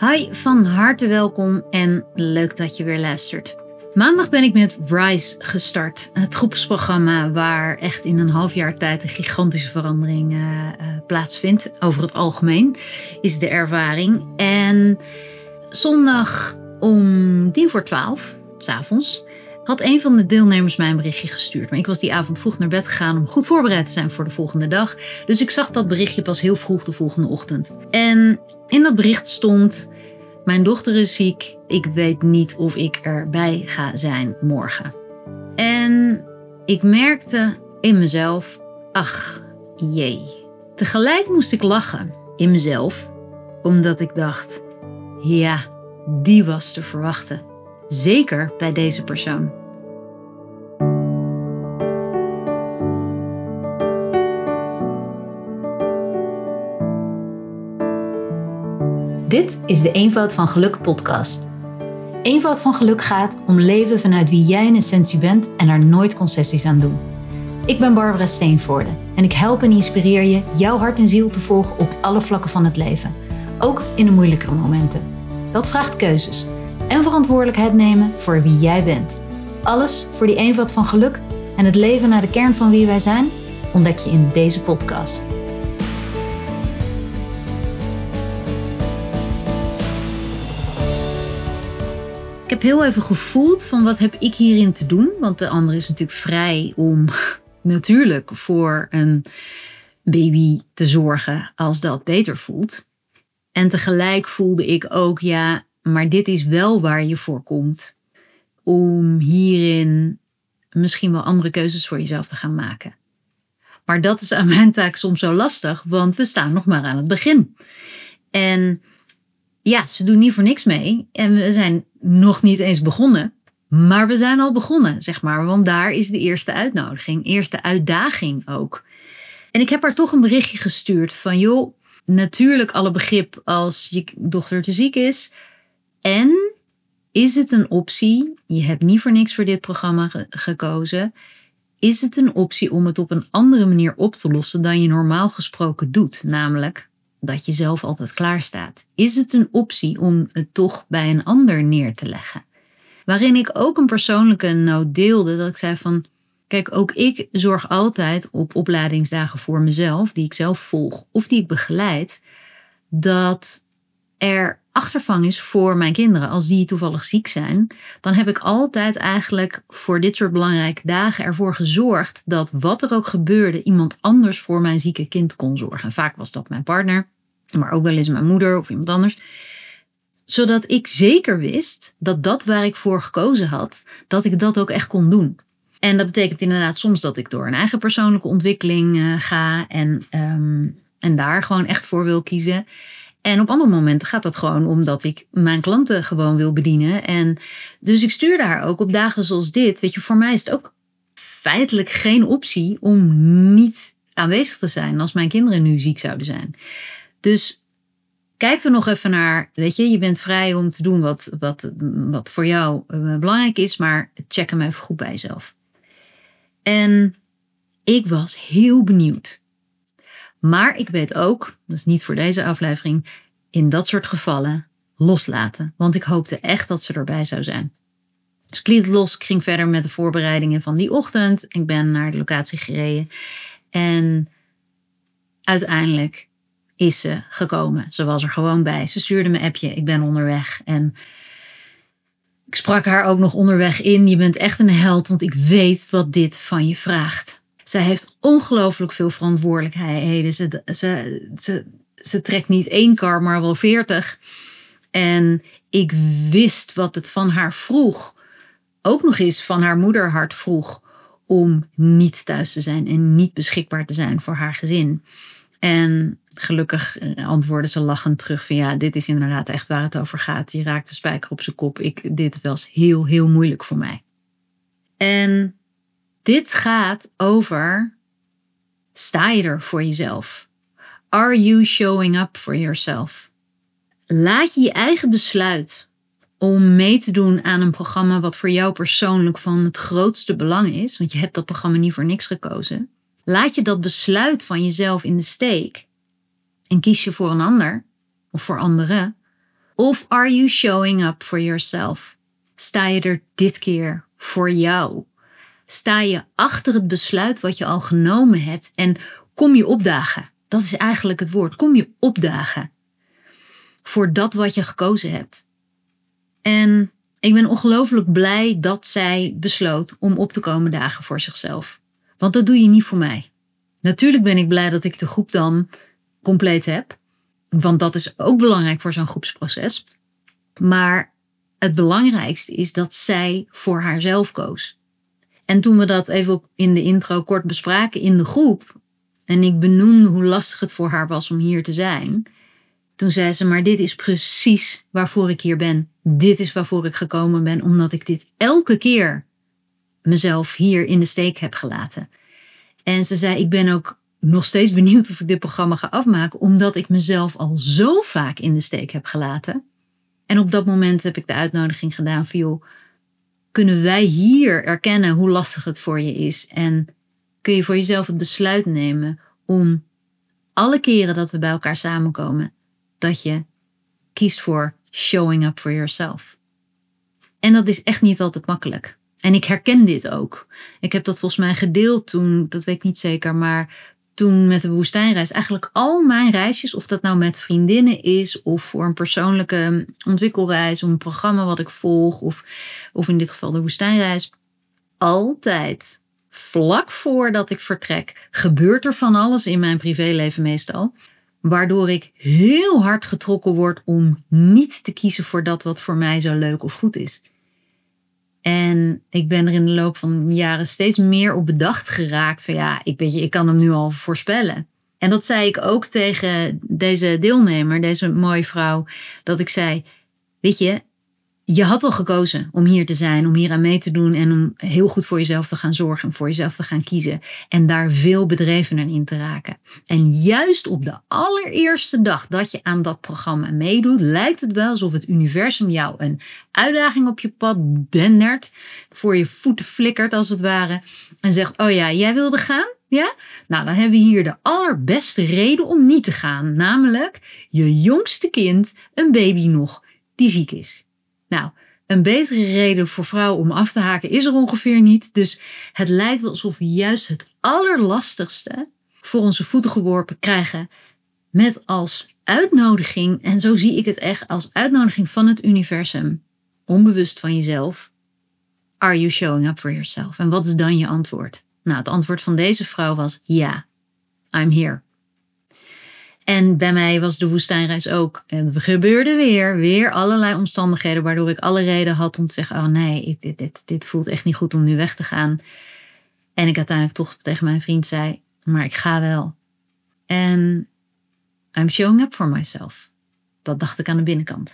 Hi, van harte welkom en leuk dat je weer luistert. Maandag ben ik met Rise gestart. Het groepsprogramma waar echt in een half jaar tijd een gigantische verandering plaatsvindt. Over het algemeen is de ervaring. En zondag om 11:10 s'avonds had een van de deelnemers mij een berichtje gestuurd. Maar ik was die avond vroeg naar bed gegaan om goed voorbereid te zijn voor de volgende dag. Dus ik zag dat berichtje pas heel vroeg de volgende ochtend. En in dat bericht stond: mijn dochter is ziek. Ik weet niet of ik erbij ga zijn morgen. En ik merkte in mezelf, ach jee. Tegelijk moest ik lachen in mezelf, omdat ik dacht, ja, die was te verwachten. Zeker bij deze persoon. Dit is de Eenvoud van Geluk podcast. Eenvoud van Geluk gaat om leven vanuit wie jij in essentie bent en er nooit concessies aan doen. Ik ben Barbara Steenvoorde en ik help en inspireer je jouw hart en ziel te volgen op alle vlakken van het leven. Ook in de moeilijkere momenten. Dat vraagt keuzes en verantwoordelijkheid nemen voor wie jij bent. Alles voor die eenvoud van geluk en het leven naar de kern van wie wij zijn ontdek je in deze podcast. Ik heb heel even gevoeld van wat heb ik hierin te doen. Want de ander is natuurlijk vrij om natuurlijk voor een baby te zorgen als dat beter voelt. En tegelijk voelde ik ook, ja, maar dit is wel waar je voor komt. Om hierin misschien wel andere keuzes voor jezelf te gaan maken. Maar dat is aan mijn taak soms zo lastig, want we staan nog maar aan het begin. En ja, ze doen niet voor niks mee. En we zijn nog niet eens begonnen. Maar we zijn al begonnen, zeg maar. Want daar is de eerste uitnodiging. Eerste uitdaging ook. En ik heb haar toch een berichtje gestuurd van, joh, natuurlijk alle begrip als je dochter te ziek is. En is het een optie, je hebt niet voor niks voor dit programma gekozen. Is het een optie om het op een andere manier op te lossen dan je normaal gesproken doet? Namelijk dat je zelf altijd klaar staat. Is het een optie om het toch bij een ander neer te leggen? Waarin ik ook een persoonlijke noot deelde, dat ik zei van, kijk, ook ik zorg altijd op opleidingsdagen voor mezelf, die ik zelf volg of die ik begeleid, dat er achtervang is voor mijn kinderen. Als die toevallig ziek zijn, dan heb ik altijd eigenlijk voor dit soort belangrijke dagen ervoor gezorgd dat wat er ook gebeurde, iemand anders voor mijn zieke kind kon zorgen. En vaak was dat mijn partner, maar ook wel eens mijn moeder of iemand anders. Zodat ik zeker wist dat dat waar ik voor gekozen had, dat ik dat ook echt kon doen. En dat betekent inderdaad soms dat ik door een eigen persoonlijke ontwikkeling ga en daar gewoon echt voor wil kiezen. En op andere momenten gaat dat gewoon omdat ik mijn klanten gewoon wil bedienen. En dus ik stuurde haar ook op dagen zoals dit. Weet je, voor mij is het ook feitelijk geen optie om niet aanwezig te zijn als mijn kinderen nu ziek zouden zijn. Dus kijk er nog even naar. Weet je bent vrij om te doen wat voor jou belangrijk is. Maar check hem even goed bij jezelf. En ik was heel benieuwd. Maar ik weet ook, dat is niet voor deze aflevering, in dat soort gevallen loslaten. Want ik hoopte echt dat ze erbij zou zijn. Dus ik liet het los, ik ging verder met de voorbereidingen van die ochtend. Ik ben naar de locatie gereden. En uiteindelijk is ze gekomen. Ze was er gewoon bij. Ze stuurde me een appje, ik ben onderweg. En ik sprak haar ook nog onderweg in. Je bent echt een held, want ik weet wat dit van je vraagt. Zij heeft ongelooflijk veel verantwoordelijkheden. Ze trekt niet 1 kar, maar wel 40. En ik wist wat het van haar vroeg. Ook nog eens van haar moederhart vroeg. Om niet thuis te zijn en niet beschikbaar te zijn voor haar gezin. En gelukkig antwoordde ze lachend terug van, ja, dit is inderdaad echt waar het over gaat. Je raakt de spijker op zijn kop. Dit was heel, heel moeilijk voor mij. En dit gaat over, sta je er voor jezelf? Are you showing up for yourself? Laat je je eigen besluit om mee te doen aan een programma wat voor jou persoonlijk van het grootste belang is, want je hebt dat programma niet voor niks gekozen. Laat je dat besluit van jezelf in de steek en kies je voor een ander of voor anderen Of are you showing up for yourself? Sta je er dit keer voor jou? Sta je achter het besluit wat je al genomen hebt en kom je opdagen? Dat is eigenlijk het woord. Kom je opdagen voor dat wat je gekozen hebt. En ik ben ongelooflijk blij dat zij besloot om op te komen dagen voor zichzelf. Want dat doe je niet voor mij. Natuurlijk ben ik blij dat ik de groep dan compleet heb. Want dat is ook belangrijk voor zo'n groepsproces. Maar het belangrijkste is dat zij voor haarzelf koos. En toen we dat even in de intro kort bespraken in de groep. En ik benoemde hoe lastig het voor haar was om hier te zijn. Toen zei ze, maar dit is precies waarvoor ik hier ben. Dit is waarvoor ik gekomen ben. Omdat ik dit elke keer mezelf hier in de steek heb gelaten. En ze zei, ik ben ook nog steeds benieuwd of ik dit programma ga afmaken. Omdat ik mezelf al zo vaak in de steek heb gelaten. En op dat moment heb ik de uitnodiging gedaan van joh, kunnen wij hier erkennen hoe lastig het voor je is. En kun je voor jezelf het besluit nemen om alle keren dat we bij elkaar samenkomen, dat je kiest voor showing up for yourself. En dat is echt niet altijd makkelijk. En ik herken dit ook. Ik heb dat volgens mij gedeeld toen, dat weet ik niet zeker, maar toen met de woestijnreis. Eigenlijk al mijn reisjes, of dat nou met vriendinnen is of voor een persoonlijke ontwikkelreis, of een programma wat ik volg, of in dit geval de woestijnreis. Altijd vlak voordat ik vertrek, gebeurt er van alles in mijn privéleven meestal. Waardoor ik heel hard getrokken word om niet te kiezen voor dat wat voor mij zo leuk of goed is. En ik ben er in de loop van de jaren steeds meer op bedacht geraakt van ja, ik kan hem nu al voorspellen. En dat zei ik ook tegen deze deelnemer, deze mooie vrouw, dat ik zei, weet je, je had al gekozen om hier te zijn, om hier aan mee te doen en om heel goed voor jezelf te gaan zorgen en voor jezelf te gaan kiezen. En daar veel bedrevener in te raken. En juist op de allereerste dag dat je aan dat programma meedoet, lijkt het wel alsof het universum jou een uitdaging op je pad dendert, voor je voeten flikkert als het ware, en zegt, oh ja, jij wilde gaan? Ja? Nou, dan hebben we hier de allerbeste reden om niet te gaan. Namelijk je jongste kind, een baby nog, die ziek is. Nou, een betere reden voor vrouwen om af te haken is er ongeveer niet. Dus het lijkt wel alsof we juist het allerlastigste voor onze voeten geworpen krijgen. Met als uitnodiging, en zo zie ik het echt, als uitnodiging van het universum. Onbewust van jezelf. Are you showing up for yourself? En wat is dan je antwoord? Nou, het antwoord van deze vrouw was ja, I'm here. En bij mij was de woestijnreis ook. En er gebeurde weer allerlei omstandigheden waardoor ik alle reden had om te zeggen, oh nee, dit voelt echt niet goed om nu weg te gaan. En ik uiteindelijk toch tegen mijn vriend zei, maar ik ga wel. En I'm showing up for myself. Dat dacht ik aan de binnenkant.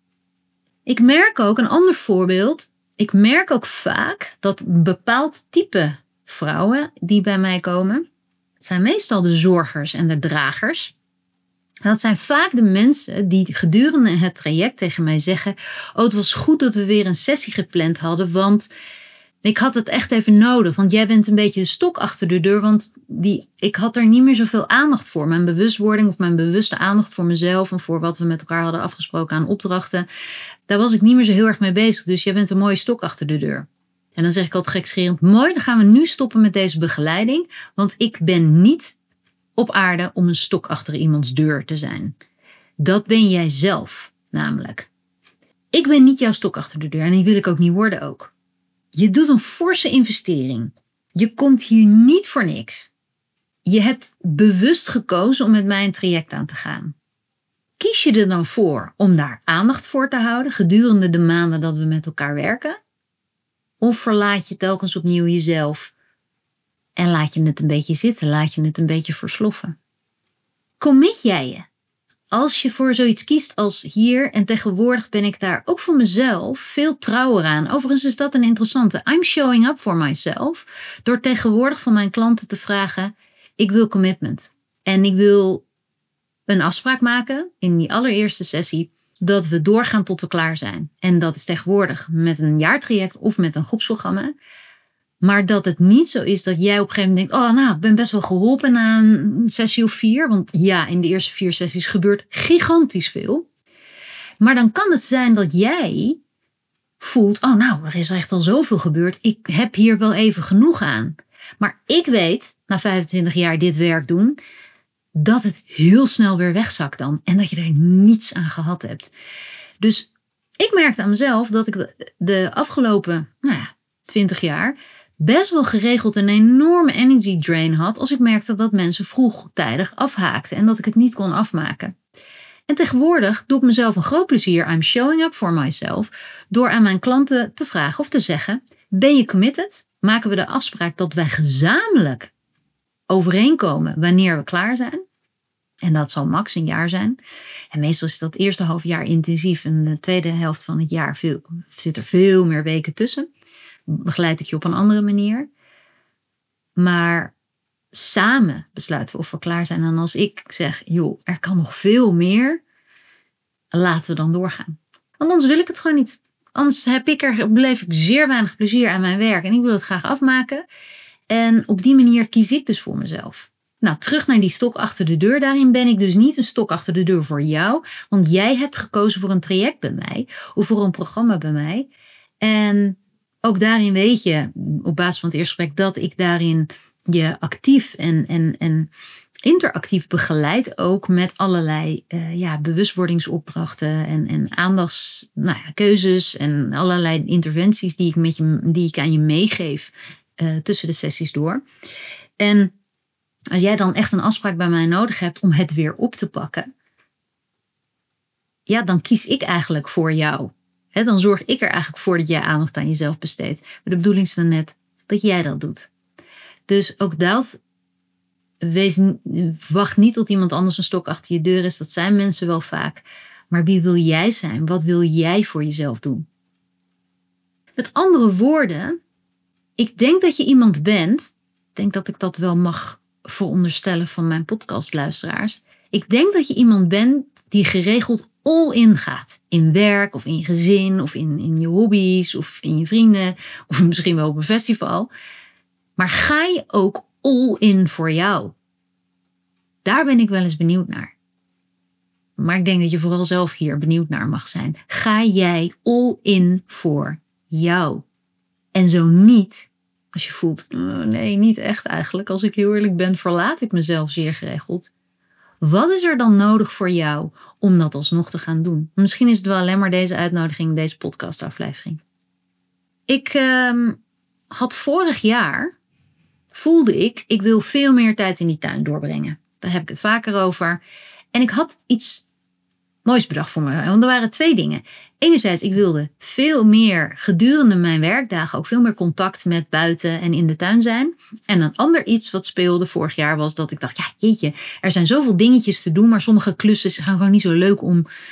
Ik merk ook, een ander voorbeeld, ik merk ook vaak dat een bepaald type vrouwen die bij mij komen, het zijn meestal de zorgers en de dragers. Dat zijn vaak de mensen die gedurende het traject tegen mij zeggen, oh, het was goed dat we weer een sessie gepland hadden, want ik had het echt even nodig. Want jij bent een beetje de stok achter de deur, want ik had er niet meer zoveel aandacht voor. Mijn bewustwording of mijn bewuste aandacht voor mezelf en voor wat we met elkaar hadden afgesproken aan opdrachten, daar was ik niet meer zo heel erg mee bezig. Dus jij bent een mooie stok achter de deur. En dan zeg ik altijd gekscherend, mooi, dan gaan we nu stoppen met deze begeleiding, want ik ben niet op aarde om een stok achter iemands deur te zijn. Dat ben jij zelf, namelijk. Ik ben niet jouw stok achter de deur en die wil ik ook niet worden ook. Je doet een forse investering. Je komt hier niet voor niks. Je hebt bewust gekozen om met mij een traject aan te gaan. Kies je er dan voor om daar aandacht voor te houden gedurende de maanden dat we met elkaar werken? Of verlaat je telkens opnieuw jezelf en laat je het een beetje zitten, laat je het een beetje versloffen? Commit jij je? Als je voor zoiets kiest als hier, en tegenwoordig ben ik daar ook voor mezelf veel trouwer aan. Overigens is dat een interessante. I'm showing up for myself. Door tegenwoordig van mijn klanten te vragen, ik wil commitment. En ik wil een afspraak maken in die allereerste sessie, dat we doorgaan tot we klaar zijn. En dat is tegenwoordig met een jaartraject of met een groepsprogramma. Maar dat het niet zo is dat jij op een gegeven moment denkt, oh nou, ik ben best wel geholpen na een sessie of 4. Want ja, in de eerste 4 sessies gebeurt gigantisch veel. Maar dan kan het zijn dat jij voelt, oh nou, er is echt al zoveel gebeurd. Ik heb hier wel even genoeg aan. Maar ik weet, na 25 jaar dit werk doen, dat het heel snel weer wegzakt dan. En dat je er niets aan gehad hebt. Dus ik merkte aan mezelf dat ik de afgelopen 20 jaar best wel geregeld een enorme energy drain had als ik merkte dat mensen vroegtijdig afhaakten en dat ik het niet kon afmaken. En tegenwoordig doe ik mezelf een groot plezier, I'm showing up for myself, door aan mijn klanten te vragen of te zeggen, ben je committed? Maken we de afspraak dat wij gezamenlijk overeenkomen wanneer we klaar zijn? En dat zal max een jaar zijn. En meestal is dat eerste half jaar intensief en de tweede helft van het jaar zit er veel meer weken tussen. Begeleid ik je op een andere manier. Maar samen besluiten we of we klaar zijn. En als ik zeg, joh, er kan nog veel meer, laten we dan doorgaan. Want anders wil ik het gewoon niet. Anders beleef ik zeer weinig plezier aan mijn werk. En ik wil het graag afmaken. En op die manier kies ik dus voor mezelf. Nou, terug naar die stok achter de deur. Daarin ben ik dus niet een stok achter de deur voor jou. Want jij hebt gekozen voor een traject bij mij. Of voor een programma bij mij. En ook daarin weet je, op basis van het eerste gesprek, dat ik daarin je actief en interactief begeleid. Ook met allerlei bewustwordingsopdrachten en keuzes en allerlei interventies die ik aan je meegeef tussen de sessies door. En als jij dan echt een afspraak bij mij nodig hebt om het weer op te pakken, ja, dan kies ik eigenlijk voor jou. Dan zorg ik er eigenlijk voor dat jij aandacht aan jezelf besteedt. Maar de bedoeling is dan net dat jij dat doet. Dus ook dat, wacht niet tot iemand anders een stok achter je deur is. Dat zijn mensen wel vaak. Maar wie wil jij zijn? Wat wil jij voor jezelf doen? Met andere woorden, ik denk dat je iemand bent. Ik denk dat ik dat wel mag veronderstellen van mijn podcastluisteraars. Ik denk dat je iemand bent die geregeld all in gaat. In werk of in je gezin of in je hobby's of in je vrienden. Of misschien wel op een festival. Maar ga je ook all in voor jou? Daar ben ik wel eens benieuwd naar. Maar ik denk dat je vooral zelf hier benieuwd naar mag zijn. Ga jij all in voor jou? En zo niet, als je voelt, nee, niet echt eigenlijk. Als ik heel eerlijk ben, verlaat ik mezelf zeer geregeld. Wat is er dan nodig voor jou om dat alsnog te gaan doen? Misschien is het wel alleen maar deze uitnodiging, deze podcastaflevering. Ik had vorig jaar, voelde ik wil veel meer tijd in die tuin doorbrengen. Daar heb ik het vaker over. En ik had iets moois bedacht voor me. Want er waren 2 dingen. Enerzijds, ik wilde veel meer gedurende mijn werkdagen ook veel meer contact met buiten en in de tuin zijn. En een ander iets wat speelde vorig jaar was dat ik dacht, ja jeetje, er zijn zoveel dingetjes te doen, maar sommige klussen gaan gewoon niet zo leuk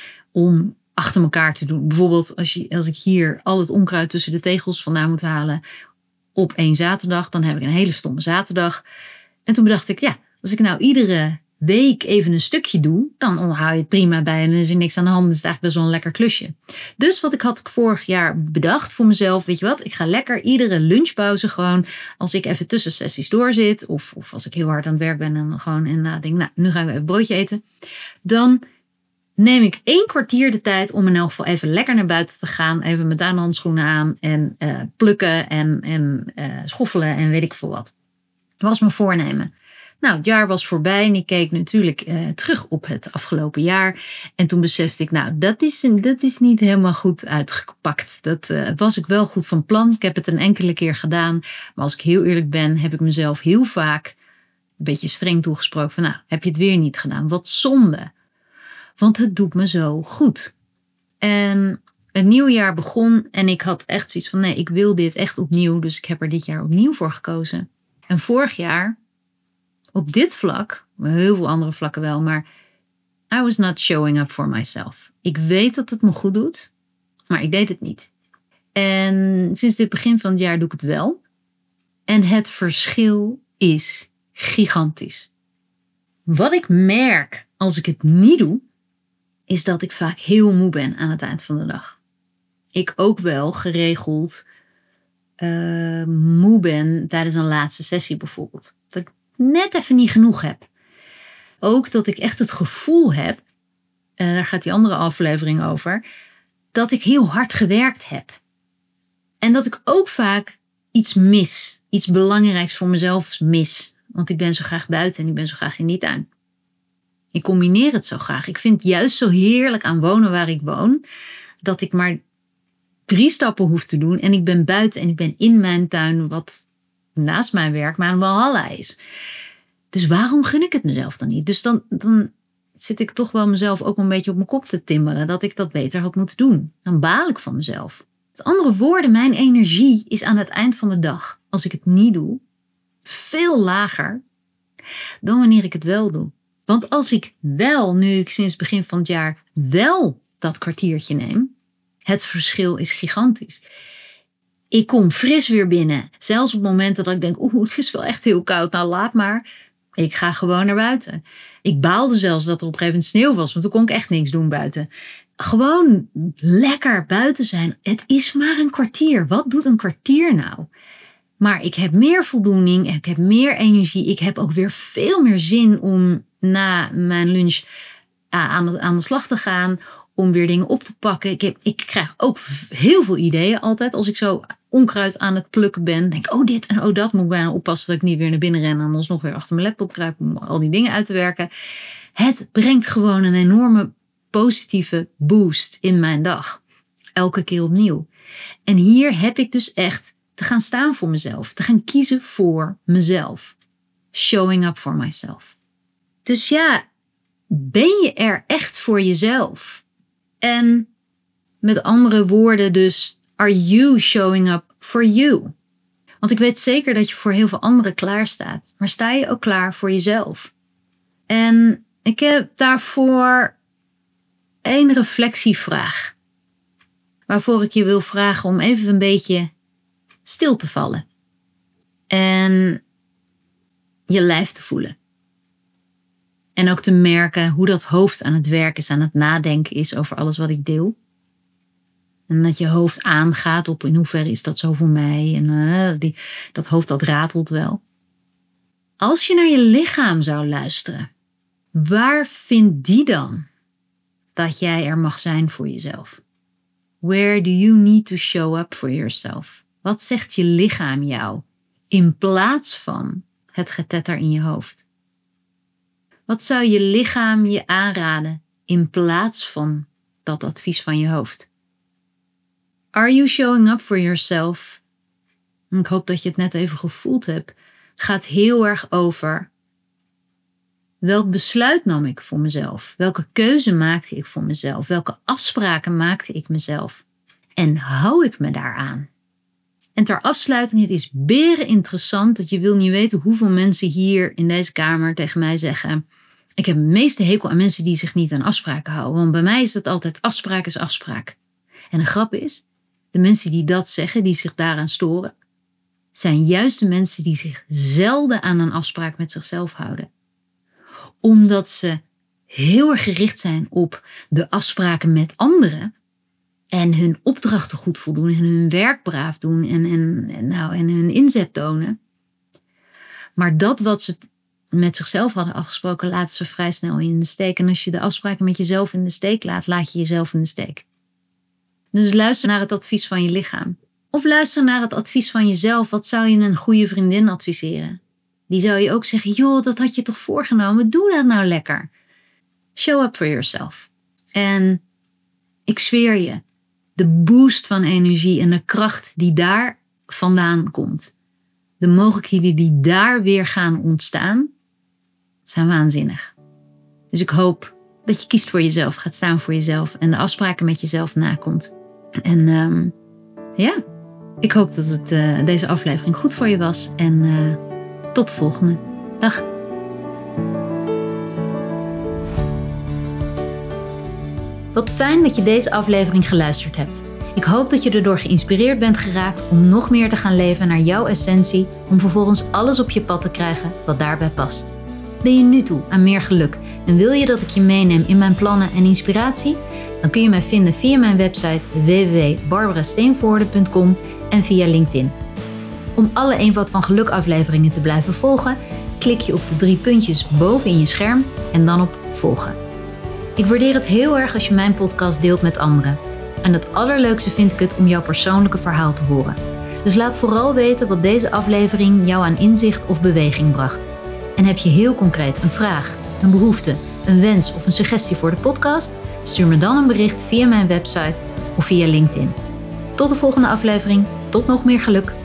om achter elkaar te doen. Bijvoorbeeld als ik hier al het onkruid tussen de tegels vandaan moet halen op 1 zaterdag, dan heb ik een hele stomme zaterdag. En toen bedacht ik, ja, als ik nou iedere week even een stukje doe, dan hou je het prima bij en er is er niks aan de hand. Het is eigenlijk best wel een lekker klusje. Dus wat ik had vorig jaar bedacht voor mezelf, weet je wat, ik ga lekker iedere lunchpauze gewoon, als ik even tussen sessies doorzit, of als ik heel hard aan het werk ben en gewoon en denk, nou, nu gaan we even broodje eten, dan neem ik 1 kwartier de tijd om in elk geval even lekker naar buiten te gaan, even mijn tuinhandschoenen aan en plukken en schoffelen en weet ik veel wat. Dat was mijn voornemen. Nou, het jaar was voorbij en ik keek natuurlijk terug op het afgelopen jaar. En toen besefte ik, nou, dat is niet helemaal goed uitgepakt. Dat was ik wel goed van plan. Ik heb het een enkele keer gedaan. Maar als ik heel eerlijk ben, heb ik mezelf heel vaak een beetje streng toegesproken van, nou, heb je het weer niet gedaan? Wat zonde. Want het doet me zo goed. En het nieuwe jaar begon en ik had echt zoiets van, nee, ik wil dit echt opnieuw. Dus ik heb er dit jaar opnieuw voor gekozen. En vorig jaar, op dit vlak, heel veel andere vlakken wel, maar I was not showing up for myself. Ik weet dat het me goed doet, maar ik deed het niet. En sinds dit begin van het jaar doe ik het wel. En het verschil is gigantisch. Wat ik merk als ik het niet doe, is dat ik vaak heel moe ben aan het eind van de dag. Ik ook wel geregeld moe ben tijdens een laatste sessie bijvoorbeeld. Dat ik net even niet genoeg heb. Ook dat ik echt het gevoel heb, daar gaat die andere aflevering over, dat ik heel hard gewerkt heb. En dat ik ook vaak iets mis. Iets belangrijks voor mezelf mis. Want ik ben zo graag buiten en ik ben zo graag in die tuin. Ik combineer het zo graag. Ik vind het juist zo heerlijk aan wonen waar ik woon, dat ik maar 3 stappen hoef te doen en ik ben buiten en ik ben in mijn tuin, wat naast mijn werk maar een walhalla is. Dus waarom gun ik het mezelf dan niet? Dus dan zit ik toch wel mezelf ook een beetje op mijn kop te timmeren dat ik dat beter had moeten doen. Dan baal ik van mezelf. Met andere woorden, mijn energie is aan het eind van de dag, als ik het niet doe, veel lager dan wanneer ik het wel doe. Want als ik wel, nu ik sinds het begin van het jaar wel dat kwartiertje neem, het verschil is gigantisch. Ik kom fris weer binnen. Zelfs op momenten dat ik denk, het is wel echt heel koud. Nou, laat maar. Ik ga gewoon naar buiten. Ik baalde zelfs dat er op een gegeven moment sneeuw was, want toen kon ik echt niks doen buiten. Gewoon lekker buiten zijn. Het is maar een kwartier. Wat doet een kwartier nou? Maar ik heb meer voldoening, ik heb meer energie. Ik heb ook weer veel meer zin om na mijn lunch aan de slag te gaan, om weer dingen op te pakken. Ik krijg ook heel veel ideeën altijd. Als ik zo onkruid aan het plukken ben, denk ik, dit en dat. Moet ik bijna oppassen dat ik niet weer naar binnen ren en alsnog weer achter mijn laptop kruip om al die dingen uit te werken. Het brengt gewoon een enorme positieve boost in mijn dag. Elke keer opnieuw. En hier heb ik dus echt te gaan staan voor mezelf. Te gaan kiezen voor mezelf. Showing up for myself. Dus ja, ben je er echt voor jezelf? En met andere woorden dus, are you showing up for you? Want ik weet zeker dat je voor heel veel anderen klaar staat. Maar sta je ook klaar voor jezelf? En ik heb daarvoor 1 reflectievraag. Waarvoor ik je wil vragen om even een beetje stil te vallen. En je lijf te voelen. En ook te merken hoe dat hoofd aan het werk is, aan het nadenken is over alles wat ik deel. En dat je hoofd aangaat op in hoeverre is dat zo voor mij. En dat hoofd dat ratelt wel. Als je naar je lichaam zou luisteren, waar vindt die dan dat jij er mag zijn voor jezelf? Where do you need to show up for yourself? Wat zegt je lichaam jou in plaats van het getetter in je hoofd? Wat zou je lichaam je aanraden in plaats van dat advies van je hoofd? Are you showing up for yourself? Ik hoop dat je het net even gevoeld hebt. Gaat heel erg over welk besluit nam ik voor mezelf? Welke keuze maakte ik voor mezelf? Welke afspraken maakte ik mezelf? En hou ik me daaraan? En ter afsluiting, het is beren interessant dat je wil niet weten hoeveel mensen hier in deze kamer tegen mij zeggen, ik heb het meeste hekel aan mensen die zich niet aan afspraken houden. Want bij mij is het altijd afspraak is afspraak. En de grap is, de mensen die dat zeggen, die zich daaraan storen, zijn juist de mensen die zich zelden aan een afspraak met zichzelf houden. Omdat ze heel erg gericht zijn op de afspraken met anderen en hun opdrachten goed voldoen en hun werk braaf doen en hun inzet tonen. Maar dat wat ze met zichzelf hadden afgesproken, laten ze vrij snel in de steek. En als je de afspraken met jezelf in de steek laat, laat je jezelf in de steek. Dus luister naar het advies van je lichaam. Of luister naar het advies van jezelf. Wat zou je een goede vriendin adviseren? Die zou je ook zeggen, joh, dat had je toch voorgenomen? Doe dat nou lekker. Show up for yourself. En ik zweer je, de boost van energie en de kracht die daar vandaan komt, de mogelijkheden die daar weer gaan ontstaan, zijn waanzinnig. Dus ik hoop dat je kiest voor jezelf, gaat staan voor jezelf en de afspraken met jezelf nakomt. En ik hoop dat deze aflevering goed voor je was. En tot de volgende. Dag. Wat fijn dat je deze aflevering geluisterd hebt. Ik hoop dat je erdoor geïnspireerd bent geraakt om nog meer te gaan leven naar jouw essentie, om vervolgens alles op je pad te krijgen wat daarbij past. Ben je nu toe aan meer geluk en wil je dat ik je meeneem in mijn plannen en inspiratie? Dan kun je mij vinden via mijn website www.barbarasteenvoorde.com en via LinkedIn. Om alle Eenvoud van Geluk afleveringen te blijven volgen, klik je op de 3 puntjes boven in je scherm en dan op volgen. Ik waardeer het heel erg als je mijn podcast deelt met anderen. En het allerleukste vind ik het om jouw persoonlijke verhaal te horen. Dus laat vooral weten wat deze aflevering jou aan inzicht of beweging bracht. En heb je heel concreet een vraag, een behoefte, een wens of een suggestie voor de podcast? Stuur me dan een bericht via mijn website of via LinkedIn. Tot de volgende aflevering. Tot nog meer geluk.